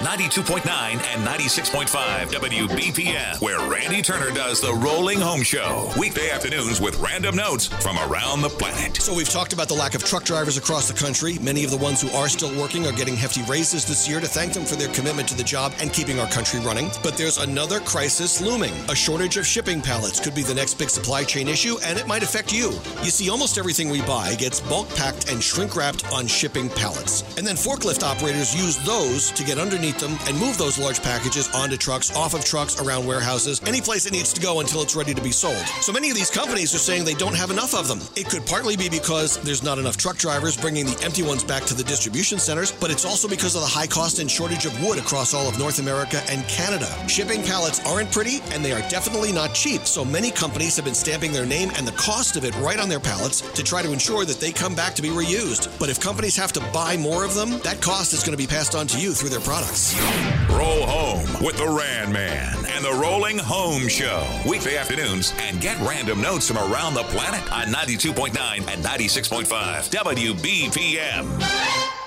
92.9 and 96.5 WBPM, where Randy Turner does the Rolling Home Show. Weekday afternoons with random notes from around the planet. So we've talked about the lack of truck drivers across the country. Many of the ones who are still working are getting hefty raises this year to thank them for their commitment to the job and keeping our country running. But there's another crisis looming. A shortage of shipping pallets could be the next big supply chain issue, and it might affect you. You see, almost everything we buy gets bulk packed and shrink wrapped on shipping pallets. And then forklift operators use those to get underneath them and move those large packages onto trucks, off of trucks, around warehouses, any place it needs to go until it's ready to be sold. So many of these companies are saying they don't have enough of them. It could partly be because there's not enough truck drivers bringing the empty ones back to the distribution centers, but it's also because of the high cost and shortage of wood across all of North America and Canada. Shipping pallets aren't pretty, and they are definitely not cheap, so many companies have been stamping their name and the cost of it right on their pallets to try to ensure that they come back to be reused. But if companies have to buy more of them, that cost is going to be passed on to you through their products. Roll home with the Ran Man and the Rolling Home Show. Weekday afternoons, and get random notes from around the planet on 92.9 and 96.5 WBPM.